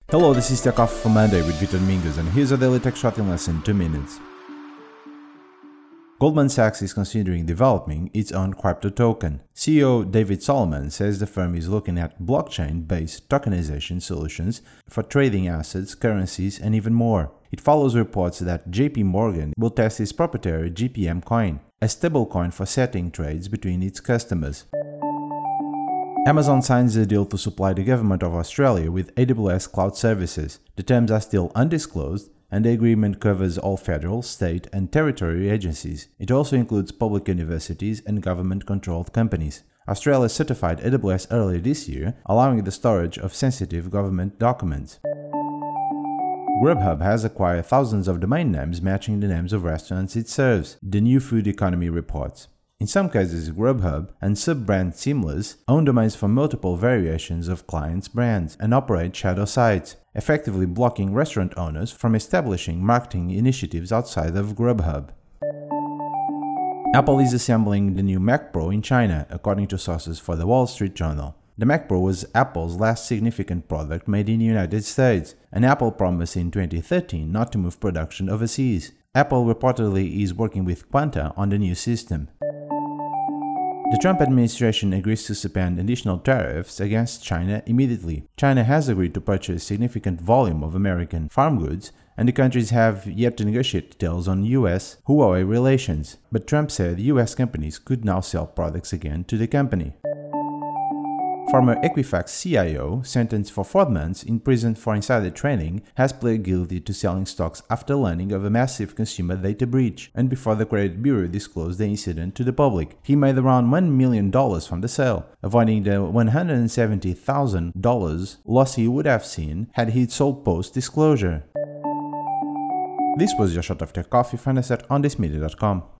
Hello, this is Tech Off for Monday with Vitor Domingos, and here's a daily tech short in less than 2 minutes. Goldman Sachs is considering developing its own crypto token. CEO David Solomon says the firm is looking at blockchain-based tokenization solutions for trading assets, currencies, and even more. It follows reports that JP Morgan will test its proprietary GPM coin, a stablecoin for setting trades between its customers. Amazon signs a deal to supply the government of Australia with AWS cloud services. The terms are still undisclosed, and the agreement covers all federal, state, and territory agencies. It also includes public universities and government-controlled companies. Australia certified AWS earlier this year, allowing the storage of sensitive government documents. Grubhub has acquired thousands of domain names matching the names of restaurants it serves, the New Food Economy reports. In some cases, Grubhub and sub-brand Seamless own domains for multiple variations of clients' brands and operate shadow sites, effectively blocking restaurant owners from establishing marketing initiatives outside of Grubhub. Apple is assembling the new Mac Pro in China, according to sources for the Wall Street Journal. The Mac Pro was Apple's last significant product made in the United States, and Apple promised in 2013 not to move production overseas. Apple reportedly is working with Quanta on the new system. The Trump administration agrees to suspend additional tariffs against China immediately. China has agreed to purchase significant volume of American farm goods, and the countries have yet to negotiate details on US-Huawei relations. But Trump said US companies could now sell products again to the company. Former Equifax CIO, sentenced for 4 months in prison for insider trading, has pled guilty to selling stocks after learning of a massive consumer data breach, and before the credit bureau disclosed the incident to the public. He made around $1 million from the sale, avoiding the $170,000 loss he would have seen had he sold post-disclosure. This was your shot of Tech Coffee. Find us at onthismedia.com.